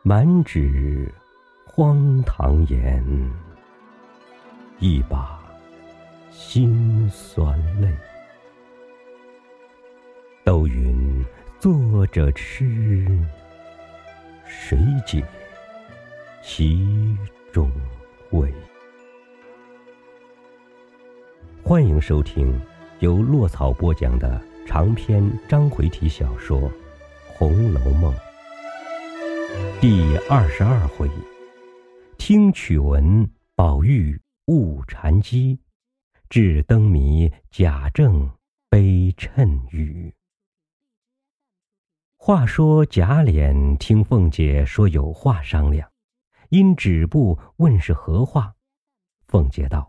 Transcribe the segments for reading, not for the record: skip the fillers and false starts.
满纸荒唐言，一把辛酸泪。都云作者痴，谁解其中味？欢迎收听由落草播讲的长篇章回体小说《红楼梦》第22回，听曲闻宝玉误禅机，至灯谜贾政悲谶语。话说贾琏听凤姐说有话商量，因止步问是何话。凤姐道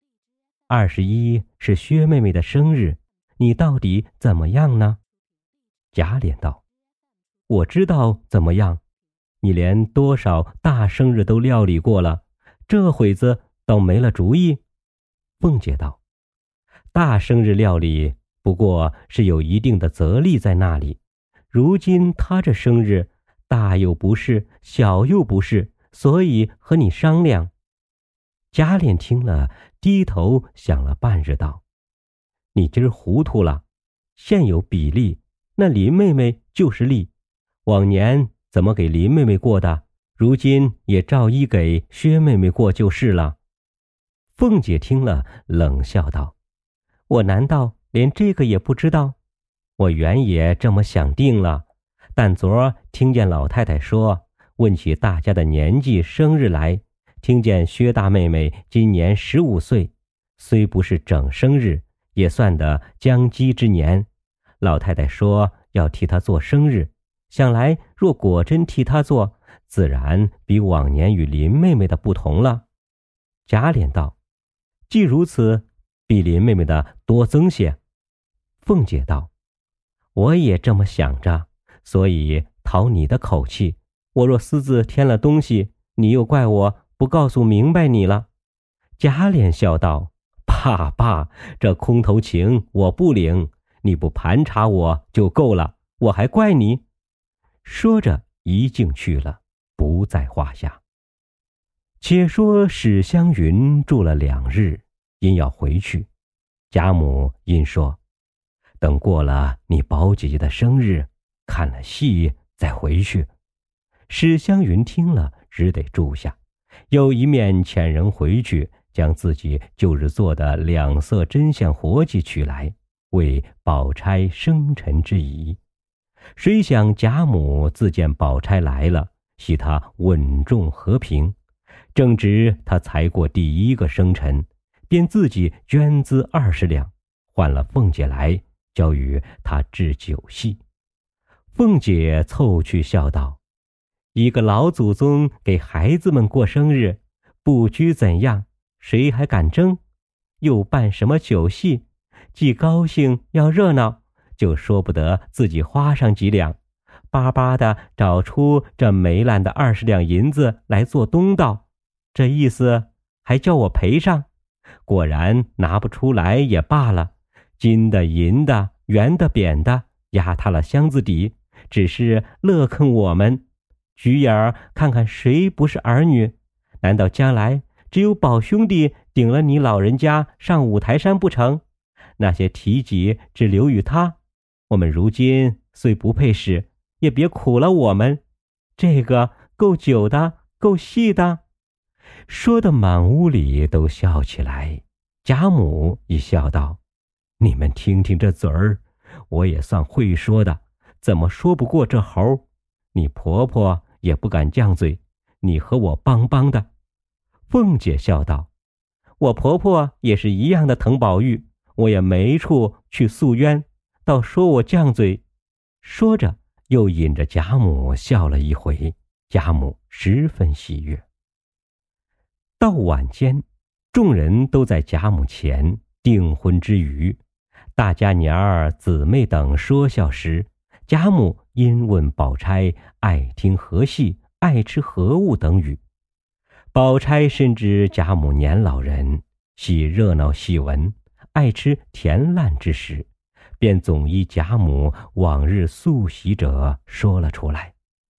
：21是薛妹妹的生日，你到底怎么样呢？贾琏道：我知道怎么样，你连多少大生日都料理过了，这会子倒没了主意。凤姐道：大生日料理不过是有一定的责力在那里，如今他这生日大又不是，小又不是，所以和你商量。贾琏听了，低头想了半日道：你今儿糊涂了，现有比例，那林妹妹就是例，往年怎么给林妹妹过的，如今也照一给薛妹妹过就是了。凤姐听了，冷笑道：我难道连这个也不知道？我原也这么想定了，但昨儿听见老太太说，问起大家的年纪生日来，听见薛大妹妹今年15岁，虽不是整生日，也算得将笄之年。老太太说要替她做生日，想来若果真替她做，自然比往年与林妹妹的不同了。贾琏道：既如此，比林妹妹的多增些。凤姐道：我也这么想着，所以讨你的口气，我若私自添了东西，你又怪我不告诉明白你了。贾琏笑道：爸，这空头情我不领，你不盘查我就够了，我还怪你。说着一径去了，不在话下。且说史湘云住了2日，因要回去，贾母因说：等过了你宝姐姐的生日，看了戏再回去。史湘云听了，只得住下，又一面遣人回去，将自己旧日做的2色针线活计取来，为宝钗生辰之仪。谁想贾母自见宝钗来了，喜她稳重和平，正值她才过第1个生辰，便自己捐资20两，换了凤姐来，交与她置酒席。凤姐凑去笑道：一个老祖宗给孩子们过生日，不拘怎样，谁还敢争？又办什么酒席，既高兴要热闹，就说不得自己花上几两，巴巴的找出这没烂的20两银子来做东道，这意思还叫我赔上。果然拿不出来也罢了，金的银的圆的扁的压塌了箱子底，只是乐坑我们。举眼儿看看谁不是儿女，难道将来只有宝兄弟顶了你老人家上五台山不成？那些提己只留于他，我们如今虽不配使，也别苦了我们。这个够久的，够细的。说得满屋里都笑起来。贾母一笑道：你们听听这嘴儿，我也算会说的，怎么说不过这猴？你婆婆也不敢犟嘴，你和我帮帮的。凤姐笑道：我婆婆也是一样的疼宝玉，我也没处去诉冤，倒说我犟嘴。说着又引着贾母笑了一回，贾母十分喜悦。到晚间，众人都在贾母前订婚之余，大家娘儿姊妹等说笑时，贾母因问宝钗爱听何戏，爱吃何物等语。宝钗深知贾母年老人，喜热闹戏文，爱吃甜烂之食，便总依贾母往日素习者说了出来。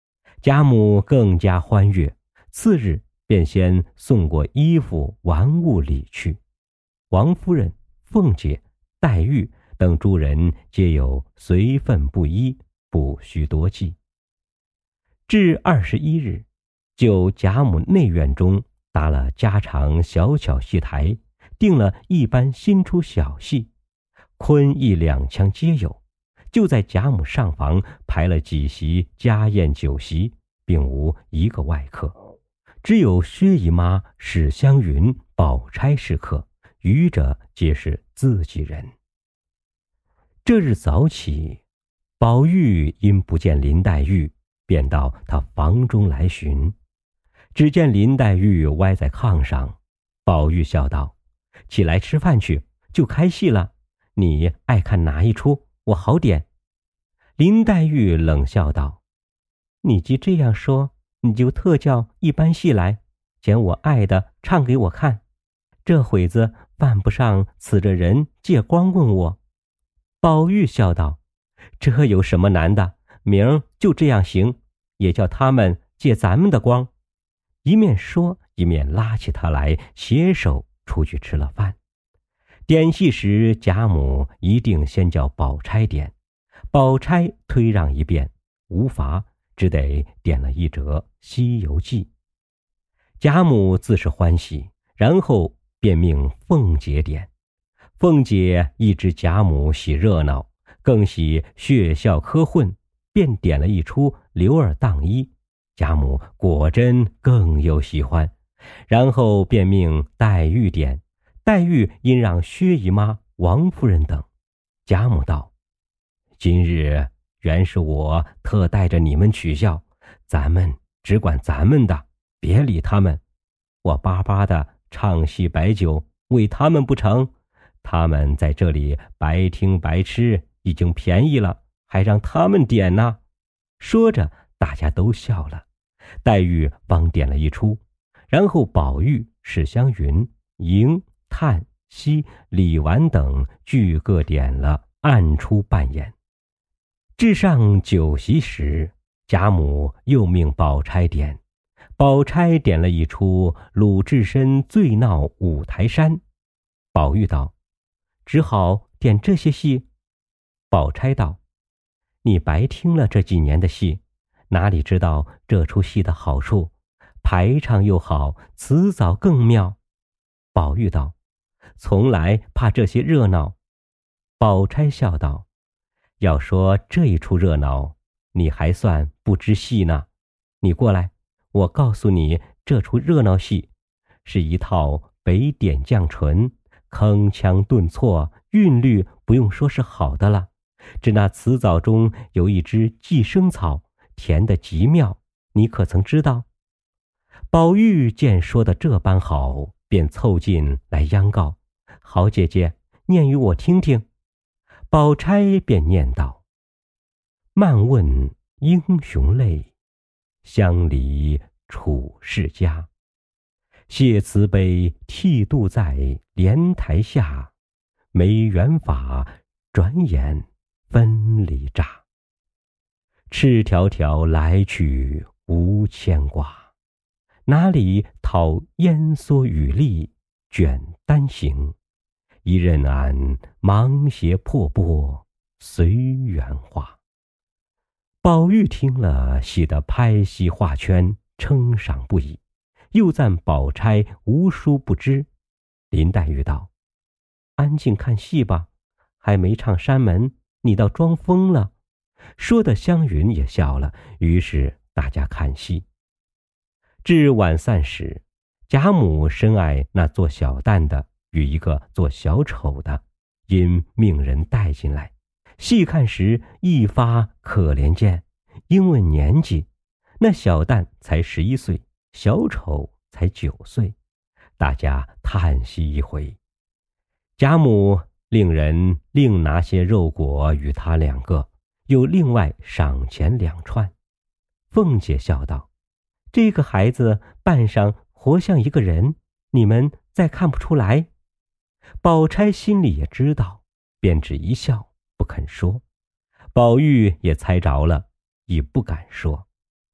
贾母更加欢悦，次日便先送过衣服玩物礼去。王夫人、凤姐、黛玉等诸人皆有随分不一，不须多记。至21日，就贾母内院中搭了家常小巧戏台，定了一班新出小戏，昆弋两腔皆有。就在贾母上房排了几席家宴酒席，并无一个外客，只有薛姨妈、史湘云、宝钗是客，余者皆是自己人。这日早起，宝玉因不见林黛玉，便到她房中来寻。只见林黛玉歪在炕上，宝玉笑道：“起来吃饭去，就开戏了，你爱看哪一出，我好点。”林黛玉冷笑道：“你既这样说，你就特叫一般戏来，捡我爱的唱给我看。这会子犯不上此着人借光问我。”宝玉笑道：“这有什么难的？明儿就这样行，也叫他们借咱们的光。”一面说，一面拉起他来，携手出去吃了饭。点戏时，贾母一定先叫宝钗点，宝钗推让一遍，无法，只得点了一折《西游记》。贾母自是欢喜，然后便命凤姐点。凤姐一知贾母喜热闹，更喜血笑科混，便点了一出《刘二当衣》。贾母果真更有喜欢，然后便命黛玉点。黛玉因让薛姨妈、王夫人等。贾母道：“今日原是我特带着你们取笑，咱们只管咱们的，别理他们。我巴巴的唱戏摆酒为他们不成？他们在这里白听白吃，已经便宜了，还让他们点呢。”说着，大家都笑了。黛玉方点了一出，然后宝玉、史湘云、迎、叹、息、李纨等俱各点了暗出扮演。至上酒席时，贾母又命宝钗点。宝钗点了一出鲁智深醉闹五台山。宝玉道：“只好点这些戏。”宝钗道：“你白听了这几年的戏，哪里知道这出戏的好处？排场又好，词藻更妙。”宝玉道：“从来怕这些热闹。”宝钗笑道：“要说这一出热闹，你还算不知戏呢。你过来，我告诉你，这出热闹戏是一套北点将唇，铿锵顿挫，韵律不用说是好的了。只那词藻中有一支寄生草，甜得极妙，你可曾知道？”宝玉见说的这般好，便凑近来央告：“好姐姐，念与我听听。”宝钗便念道：“漫问英雄泪，相离楚世家。谢慈悲剃度在莲台下，没缘法转眼分离乍。赤条条来去无牵挂，哪里讨烟蓑雨笠卷单行。一任俺芒鞋破钵随缘化。”宝玉听了，喜得拍膝画圈，称赏不已，又赞宝钗无书不知。林黛玉道：“安静看戏吧，还没唱山门，你倒装疯了。”说的湘云也笑了，于是大家看戏。至晚散时，贾母深爱那做小旦的与一个做小丑的，因命人带进来。细看时，一发可怜见，因问年纪，那小旦才11岁，小丑才9岁，大家叹息一回。贾母令人另拿些肉果与他2个，又另外赏钱2串。凤姐笑道：“这个孩子扮上活像一个人，你们再看不出来？”宝钗心里也知道，便只一笑，不肯说。宝玉也猜着了，已不敢说。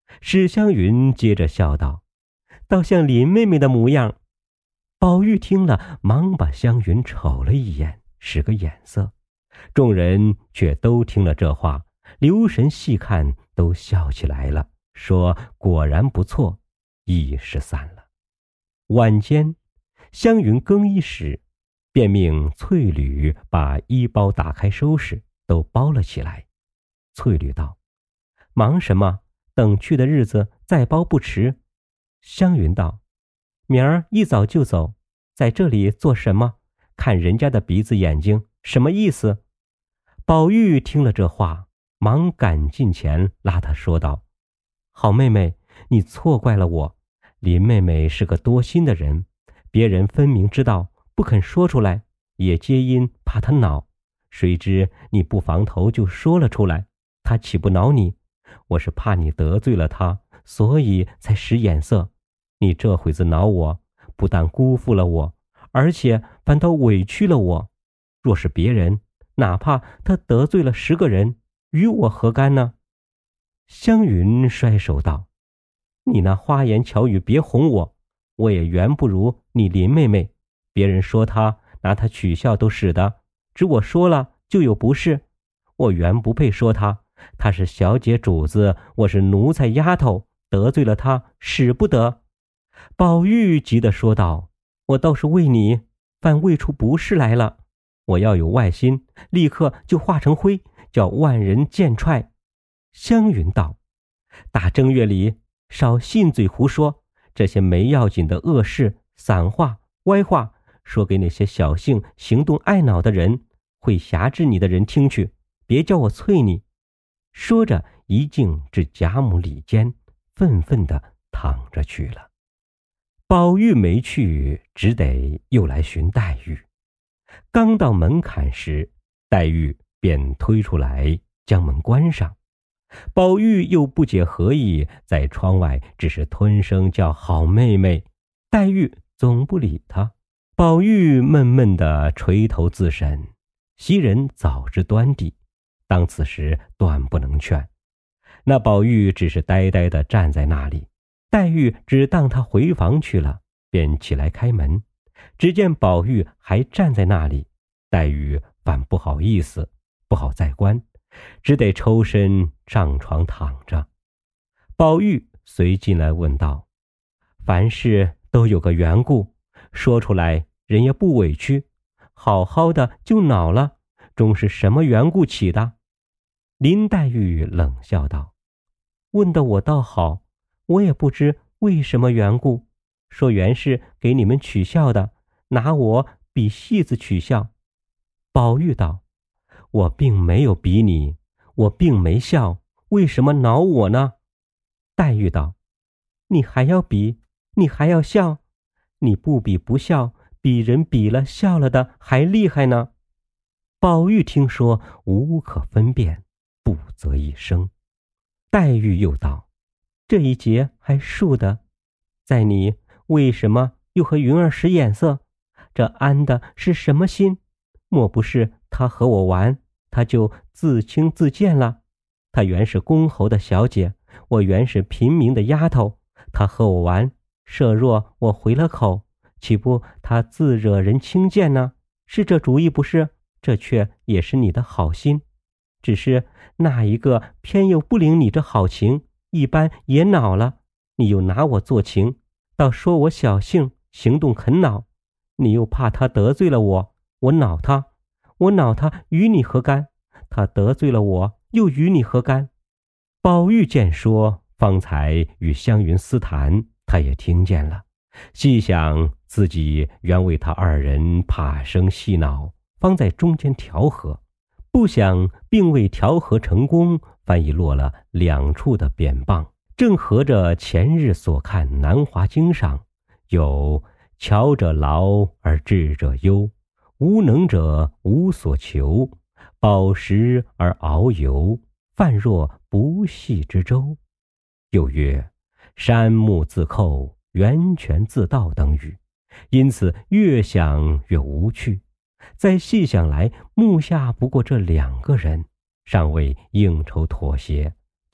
史湘云接着笑道：“倒像林妹妹的模样。”宝玉听了，忙把湘云瞅了一眼，使个眼色。众人却都听了这话，留神细看，都笑起来了，说果然不错，一时散了。晚间，湘云更衣时，便命翠缕把衣包打开收拾，都包了起来。翠缕道：“忙什么？等去的日子再包不迟。”湘云道：“明儿一早就走，在这里做什么？看人家的鼻子眼睛，什么意思？”宝玉听了这话，忙赶近前拉他说道：“好妹妹，你错怪了我。林妹妹是个多心的人，别人分明知道，不肯说出来，也皆因怕她恼。谁知你不防头就说了出来，她岂不恼你？我是怕你得罪了她，所以才使眼色。你这会子恼我，不但辜负了我，而且反倒委屈了我。若是别人，哪怕他得罪了10个人，与我何干呢？”湘云摔手道：“你那花言巧语别哄我，我也原不如你林妹妹。别人说她，拿她取笑都使的，只我说了就有不是。我原不配说她，她是小姐主子，我是奴才丫头，得罪了她，使不得。”宝玉急得说道：“我倒是为你犯未出不是来了。我要有外心，立刻就化成灰，叫万人见踹。”湘云道：“大正月里少信嘴胡说，这些没要紧的恶事、散话、歪话，说给那些小性行动爱恼的人，会辖制你的人听去，别叫我啐你。”说着一径至贾母里间，愤愤地躺着去了。宝玉没去，只得又来寻黛玉。刚到门槛时，黛玉便推出来，将门关上。宝玉又不解何意，在窗外只是吞声叫好妹妹，黛玉总不理他。宝玉闷闷地垂头自审，袭人早知端地，当此时断不能劝。那宝玉只是呆呆地站在那里，黛玉只当他回房去了，便起来开门。只见宝玉还站在那里，黛玉反不好意思，不好再关，只得抽身上床躺着。宝玉随进来问道：“凡事都有个缘故，说出来人也不委屈，好好的就恼了，终是什么缘故起的？”林黛玉冷笑道：“问得我倒好，我也不知为什么缘故，说原是给你们取笑的，拿我比戏子取笑。”宝玉道：“我并没有比你，我并没笑，为什么恼我呢？”黛玉道：“你还要比，你还要笑，你不比不笑，比人比了笑了的还厉害呢。”宝玉听说，无可分辨，不啧一声。黛玉又道：“这一节还恕的，在你为什么又和云儿使眼色？这安的是什么心？莫不是他和我玩，他就自轻自贱了？他原是公侯的小姐，我原是平民的丫头，他和我玩，设若我回了口，岂不他自惹人轻贱呢？是这主意不是？这却也是你的好心，只是那一个偏又不领你这好情，一般也恼了，你又拿我做情，倒说我小性，行动很恼，你又怕他得罪了我，我恼他与你何干？他得罪了我，又与你何干？”宝玉见说，方才与湘云私谈，他也听见了，细想自己原为他二人怕生戏恼，方在中间调和，不想并未调和成功，反已落了两处的扁棒。正合着前日所看《南华经》上有巧者劳而智者忧，无能者无所求，饱食而遨游，泛若不系之舟。又曰山木自寇，源泉自盗等语，因此越想越无趣。再细想来，目下不过这2个人，尚未应酬妥协，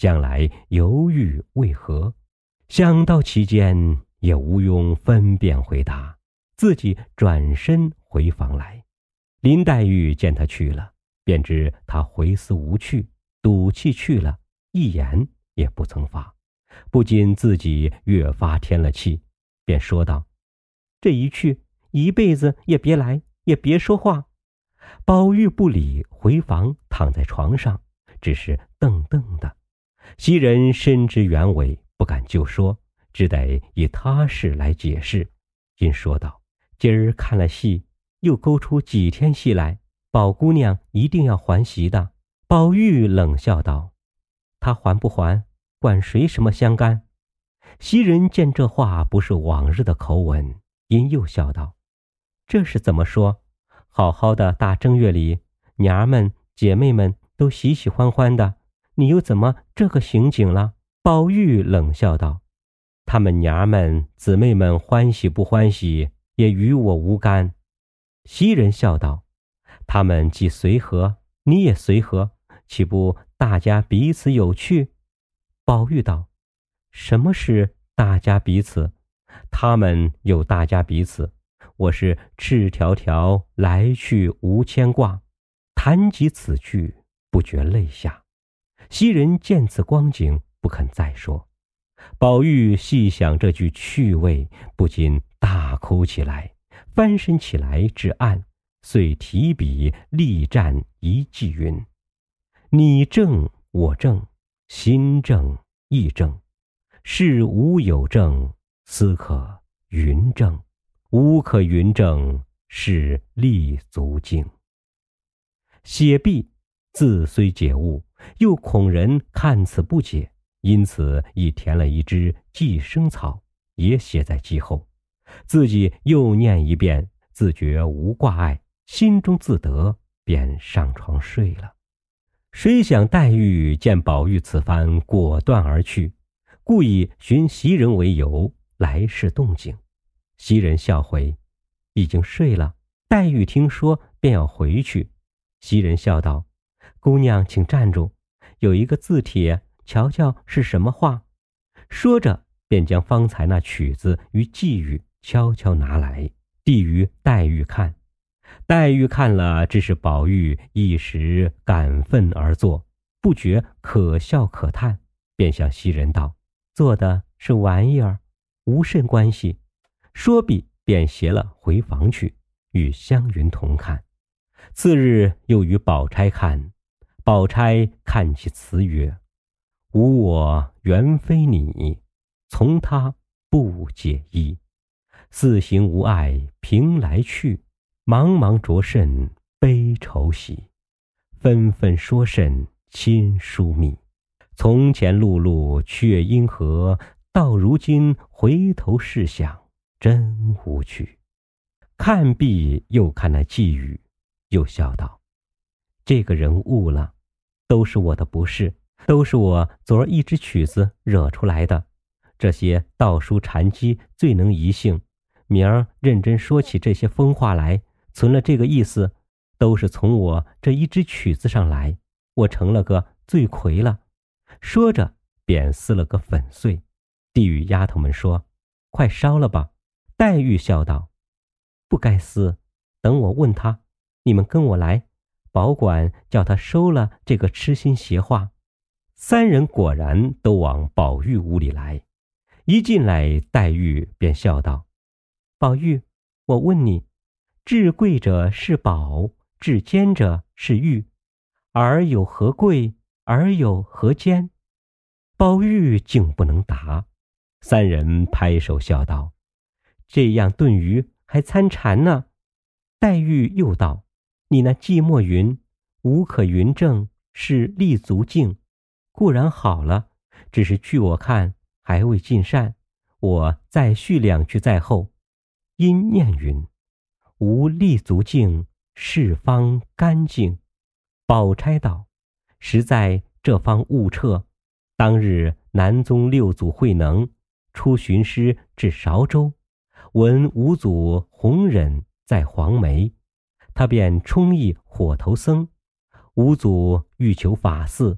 将来犹豫为何？想到其间，也无庸分辨回答，自己转身回房来。林黛玉见他去了，便知他回思无趣，赌气去了，一言也不曾发，不禁自己越发添了气，便说道：这一去，一辈子也别来，也别说话。宝玉不理，回房躺在床上，只是瞪瞪的。袭人深知原委，不敢就说，只得以他事来解释。因说道：今儿看了戏，又勾出几天戏来，宝姑娘一定要还席的。宝玉冷笑道：她还不还，管谁什么相干？袭人见这话不是往日的口吻，因又笑道：这是怎么说？好好的大正月里，娘儿们姐妹们都喜喜欢欢的，你又怎么这个刑景了？宝玉冷笑道：他们娘儿们姊妹们欢喜不欢喜，也与我无干。袭人笑道：他们既随和，你也随和，岂不大家彼此有趣？宝玉道：什么是大家彼此？他们有大家彼此，我是赤条条来去无牵挂。谈及此句，不觉泪下。袭人见此光景，不肯再说。宝玉细想这句趣味，不禁大哭起来，翻身起来至案，遂提笔力战一记云：你正我正，心正意正，事无有正，斯可云正，无可云正，是立足境。写毕，字虽解悟，又恐人看此不解，因此已填了一支寄生草，也写在记后。自己又念一遍，自觉无挂碍，心中自得，便上床睡了。谁想黛玉见宝玉此番果断而去，故意寻袭人为由来示动静。袭人笑回：已经睡了。黛玉听说，便要回去。袭人笑道：姑娘请站住，有一个字帖，瞧瞧是什么话。说着便将方才那曲子与寄语悄悄拿来，递于黛玉看。黛玉看了，只是宝玉一时感愤而作，不觉可笑可叹，便向袭人道：做的是玩意儿，无甚关系。说毕便携了回房去，与湘云同看。次日又与宝钗看，宝钗看其词曰：无我原非你，从他不解衣。四行无碍凭来去，茫茫着甚悲愁喜。纷纷说甚亲疏密，从前碌碌却因何，到如今回头试想真无趣。看毕又看那寄语，又笑道：这个人误了，都是我的不是，都是我昨儿一支曲子惹出来的。这些道书禅机最能移性，明儿认真说起这些疯话来，存了这个意思，都是从我这一支曲子上来，我成了个罪魁了。说着便撕了个粉碎，递与丫头们说：快烧了吧。黛玉笑道：不该撕，等我问他，你们跟我来，保管叫他收了这个痴心邪话。三人果然都往宝玉屋里来。一进来，黛玉便笑道：宝玉，我问你，至贵者是宝，至坚者是玉，而有何贵，而有何坚？宝玉竟不能答。三人拍手笑道：这样炖鱼还参禅呢。黛玉又道：你那寂寞云，无可云正，是立足境，固然好了，只是据我看还未尽善，我再续两句在后。因念云：无立足境，是方干净。宝钗道：实在这方误彻，当日南宗六祖慧能出巡师至韶州，闻五祖弘忍在黄梅，他便充议火头僧。五祖欲求法寺，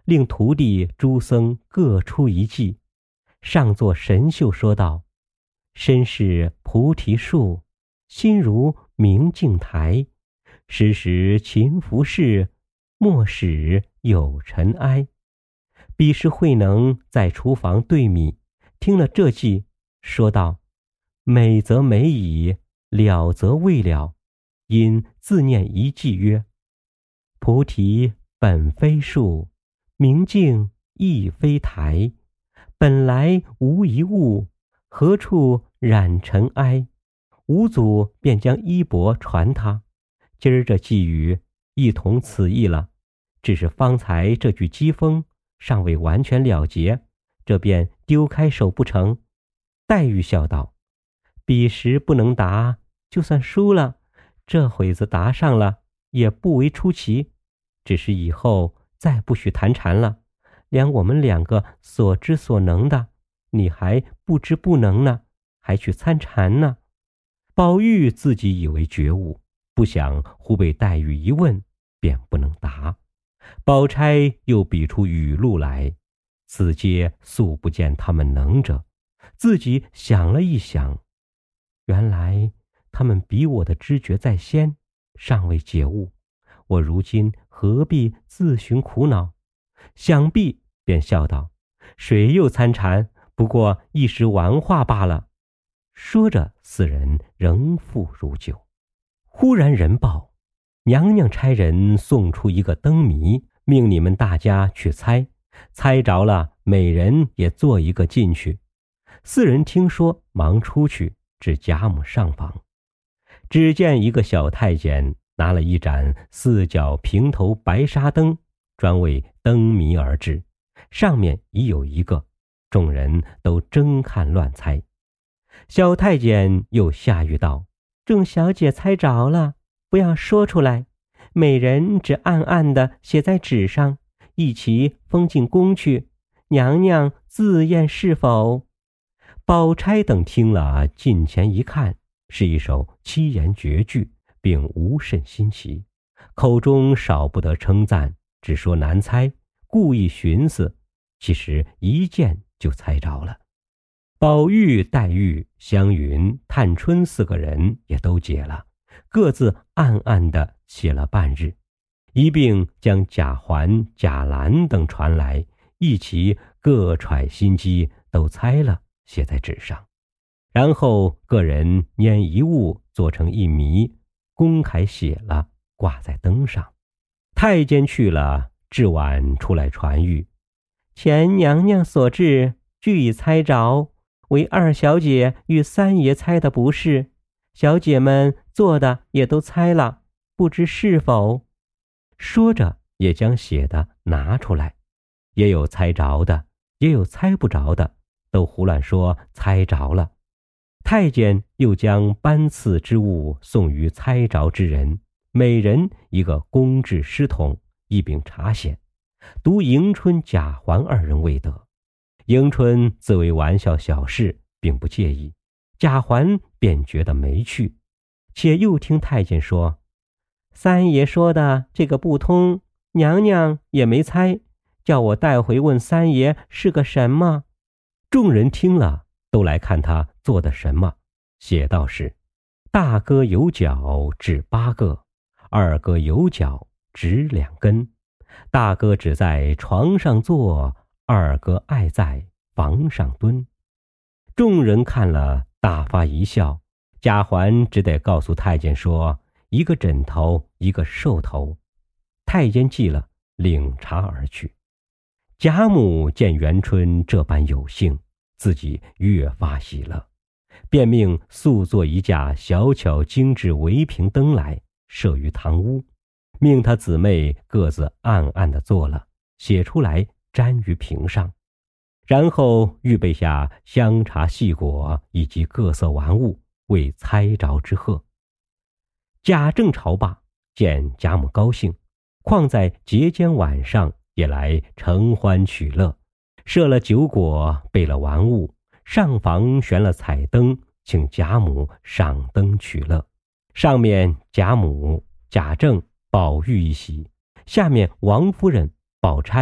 令徒弟诸僧各出一计，上作神秀说道：身是菩提树，心如明镜台，时时勤拂拭，莫使有尘埃。彼时慧能在厨房对米，听了这计，说道：美则美矣，了则未了。因自念一计曰：菩提本非树，明镜亦非台，本来无一物，何处染尘埃。五祖便将衣钵传他。今儿这寄语一同此意了，只是方才这句讥讽尚未完全了结，这便丢开手不成。黛玉笑道：彼时不能答，就算输了，这会子答上了，也不为出奇。只是以后再不许谈禅了，连我们两个所知所能的，你还不知不能呢，还去参禅呢。宝玉自己以为觉悟，不想忽被黛玉一问，便不能答。宝钗又比出语录来，此皆素不见他们能者。自己想了一想，原来他们比我的知觉在先，尚未解悟，我如今何必自寻苦恼？想必便笑道：谁又参禅，不过一时玩话罢了。说着，四人仍复如旧。忽然人报，娘娘差人送出一个灯谜，命你们大家去猜，猜着了，每人也做一个进去。四人听说，忙出去至贾母上房。只见一个小太监拿了一盏四角平头白纱灯，专为灯谜而制，上面已有一个，众人都争看乱猜。小太监又下谕道：众小姐猜着了，不要说出来，每人只暗暗地写在纸上，一齐封进宫去，娘娘自验是否。宝钗等听了，近前一看，是一首七言绝句，并无甚新奇，口中少不得称赞，只说难猜，故意寻思，其实一见就猜着了。宝玉、黛玉、湘云、探春四个人也都解了，各自暗暗地写了半日，一并将贾环、贾兰等传来，一齐各揣心机，都猜了，写在纸上，然后个人拈一物做成一谜，公开写了，挂在灯上。太监去了，至晚出来传谕：前娘娘所制俱已猜着，唯二小姐与三爷猜的不是，小姐们做的也都猜了，不知是否。说着也将写的拿出来，也有猜着的，也有猜不着的，都胡乱说猜着了。太监又将颁赐之物送于猜着之人，每人一个公制诗筒，一柄茶筅，独迎春、贾环二人未得。迎春自为玩笑小事，并不介意，贾环便觉得没趣，且又听太监说：三爷说的这个不通，娘娘也没猜，叫我带回问三爷是个什么。众人听了，都来看他做的什么，写道是：大哥有脚指8个，二哥有脚指2根，大哥只在床上坐，二哥爱在房上蹲。众人看了大发一笑，贾环只得告诉太监说：一个枕头，一个兽头。太监记了，领茶而去。贾母见元春这般有幸，自己越发喜乐，便命速做一架小巧精致围屏灯来，设于堂屋，命他姊妹各自暗暗地做了，写出来粘于屏上，然后预备下香茶细果以及各色玩物，为猜着之贺。贾政朝罢，见贾母高兴，况在节间晚上也来承欢取乐，设了酒果，备了玩物，上房悬了彩灯，请贾母上灯取乐。上面贾母、贾政、宝玉一席，下面王夫人、宝钗、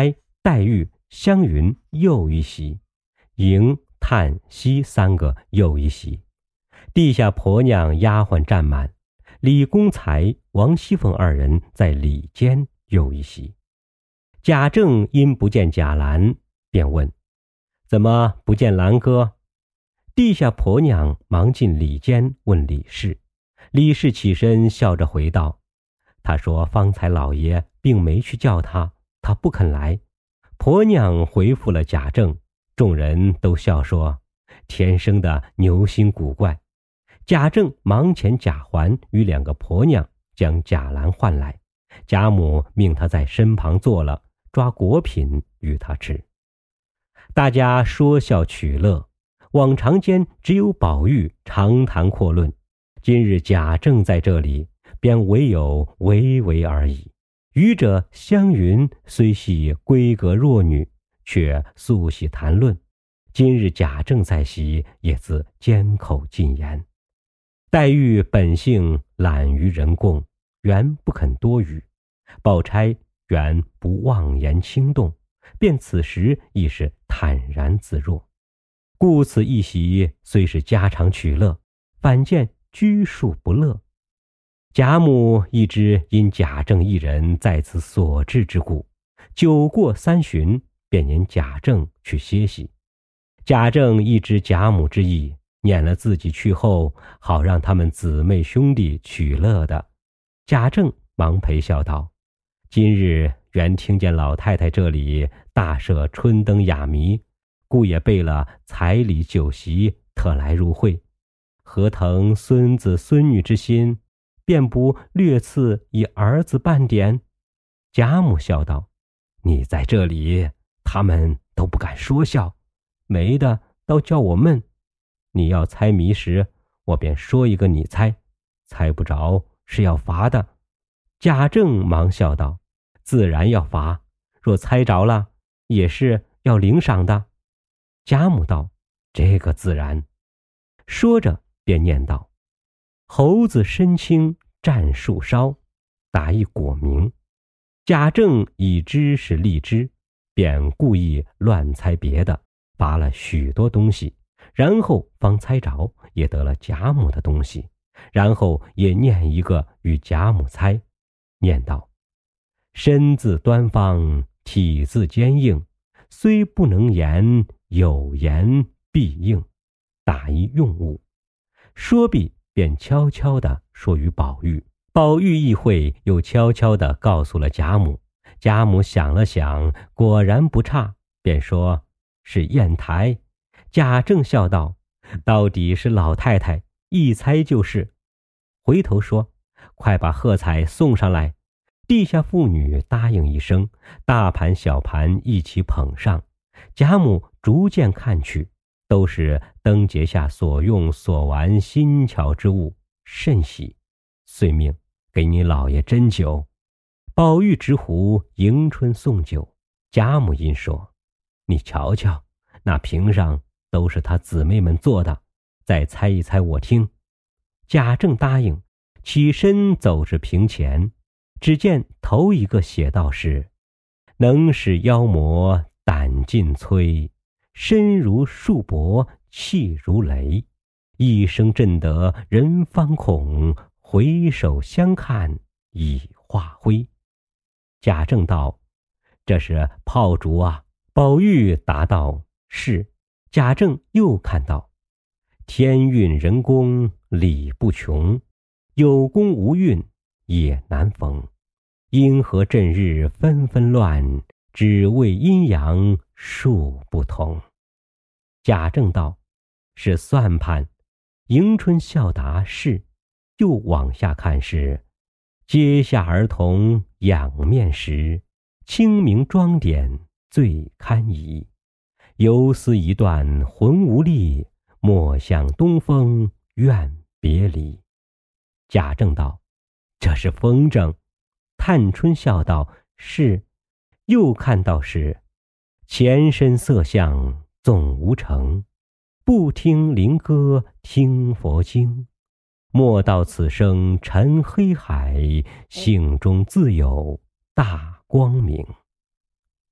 黛玉、湘云又一席，迎、叹、息三个又一席。地下婆娘丫鬟站满，李公才、王熙凤二人在里间又一席。贾政因不见贾兰，便问：怎么不见兰哥？地下婆娘忙进里间问李氏。李氏起身笑着回道：他说方才老爷并没去叫他，他不肯来。婆娘回复了贾政，众人都笑说天生的牛心古怪。贾政忙遣贾环与2个婆娘将贾兰唤来，贾母命他在身旁坐了，抓果品与他吃。大家说笑取乐，往常间只有宝玉长谈阔论，今日贾政在这里，便唯有微微而已。愚者湘云虽系闺阁弱女，却素喜谈论，今日贾政在席，也自缄口禁言。黛玉本性懒于人共，原不肯多语，宝钗原不妄言轻动，便此时亦是坦然自若。故此一席虽是家常取乐，反见拘束不乐。贾母亦知因贾政一人在此所致之故，酒过3巡，便引贾政去歇息。贾政亦知贾母之意，撵了自己去后，好让他们姊妹兄弟取乐的。贾政忙陪笑道：今日原听见老太太这里大设春灯雅谜，故也备了彩礼酒席，特来入会。何腾孙子孙女之心，便不略赐以儿子半点？贾母笑道：你在这里，他们都不敢说笑，没的倒叫我闷。你要猜谜时，我便说一个你猜，猜不着是要罚的。贾政忙笑道：自然要罚，若猜着了，也是要领赏的。贾母道：这个自然。说着便念道：猴子身轻战树梢，打一果名。贾政已知是荔枝，便故意乱猜别的，罚了许多东西，然后方猜着，也得了贾母的东西，然后也念一个与贾母猜，念道：身自端方，体自坚硬，虽不能言，有言必应，打一用物。说毕便悄悄地说与宝玉，宝玉意会，又悄悄地告诉了贾母。贾母想了想，果然不差，便说是砚台。贾政笑道：到底是老太太，一猜就是。回头说：快把贺彩送上来。地下妇女答应一声，大盘小盘一起捧上。贾母逐渐看去，都是灯节下所用所玩新巧之物，甚喜，遂命给你老爷斟酒。宝玉执壶迎春送酒，贾母因说：你瞧瞧，那瓶上都是他姊妹们做的，再猜一猜我听。贾政答应，起身走至瓶前，只见头一个写道是：能使妖魔胆尽摧，身如束帛气如雷，一声震得人方恐，回首相看已化灰。贾政道：这是炮竹啊。宝玉答道：是。贾政又看到：天运人功理不穷，有功无运也难逢，因何阵日纷纷乱，只为阴阳数不同。贾政道：是算盘。迎春笑答是。又往下看是：阶下儿童仰面时，清明妆点最堪宜，游丝一段魂无力，莫向东风怨别离。贾政道：这是风筝。探春笑道：是。又看到是：前身色相总无成，不听灵歌听佛经，莫道此生沉黑海，性中自有大光明。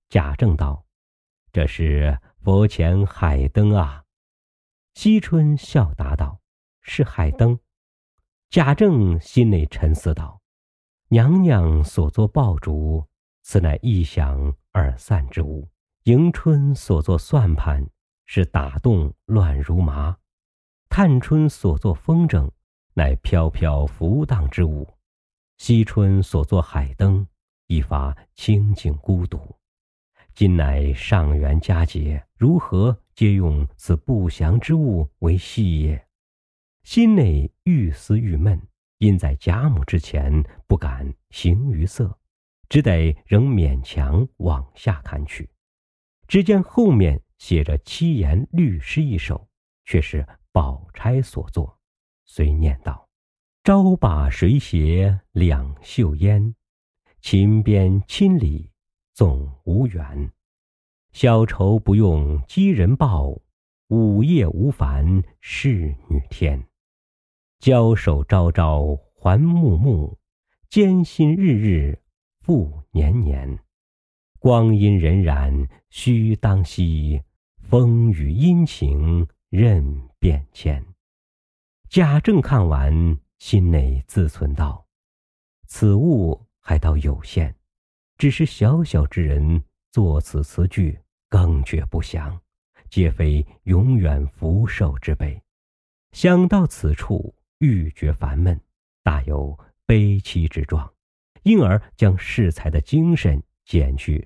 贾政道：“这是佛前海灯啊。”惜春笑答道：“是海灯。”贾政心内沉思道：“娘娘所作爆竹，此乃一响而散之物；迎春所作算盘，是打动乱如麻；探春所作风筝，乃飘飘浮荡之物；惜春所作海灯，一发清净孤独。今乃上元佳节，如何皆用此不祥之物为戏也？”心内愈思郁闷，因在贾母之前不敢形于色，只得仍勉强往下看去。只见后面写着七言律诗一首，却是宝钗所作，遂念道：“朝把水写两袖烟，琴边亲理总无缘。小愁不用寄人报，午夜无烦侍女天。交手朝朝还暮暮，艰辛日日复年年。光阴荏苒须当惜，风雨阴晴任变迁。”贾政看完，心内自忖道：“此物还倒有限，只是小小之人作此词句，更觉不祥，皆非永远福寿之辈。”想到此处，愈觉烦闷，大有悲戚之状，因而将适才的精神减去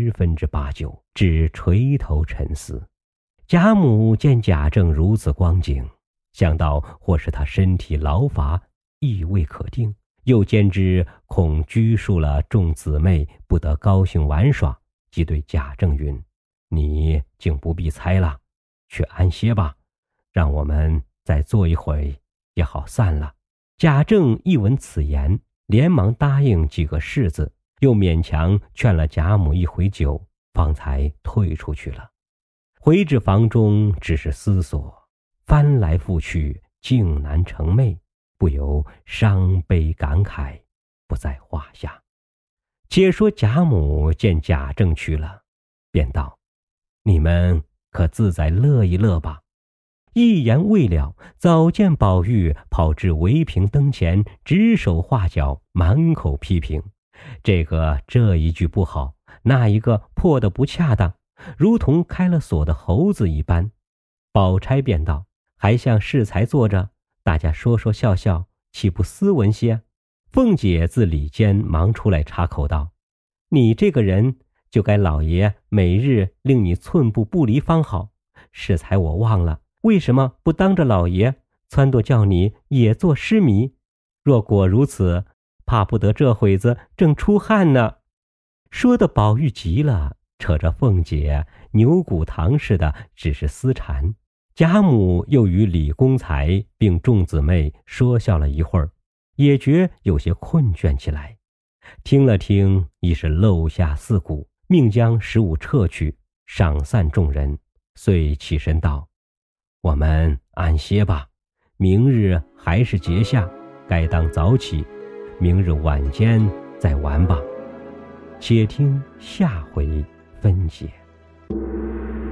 9/10，只垂头沉思。贾母见贾政如此光景，想到或是他身体劳乏，亦未可定，又兼之恐拘束了众姊妹，不得高兴玩耍，即对贾政云：“你竟不必猜了，去安歇吧，让我们再坐一会也好散了。”贾政一闻此言，连忙答应几个是字，又勉强劝了贾母一回酒，方才退出去了。回至房中，只是思索，翻来覆去，竟难成寐，不由伤悲感慨，不在话下。且说贾母见贾政去了，便道：“你们可自在乐一乐吧。”一言未了，早见宝玉跑至围屏灯前，指手画脚，满口批评，这一句不好，那一个破得不恰当，如同开了锁的猴子一般。宝钗便道：“还像适才坐着，大家说说笑笑，岂不斯文些？”凤姐自里间忙出来插口道：“你这个人，就该老爷每日令你寸步不离方好。适才我忘了，为什么不当着老爷撺掇叫你也做诗迷？若果如此，怕不得这会子正出汗呢。”说的宝玉急了，扯着凤姐牛骨糖似的只是私缠。贾母又与李公才并众姊妹说笑了一会儿，也觉有些困倦起来。听了听，已是漏下4鼓，命将食物撤去，赏散众人，遂起身道：“我们安歇吧，明日还是节下，该当早起，明日晚间再玩吧。”且听下回分解。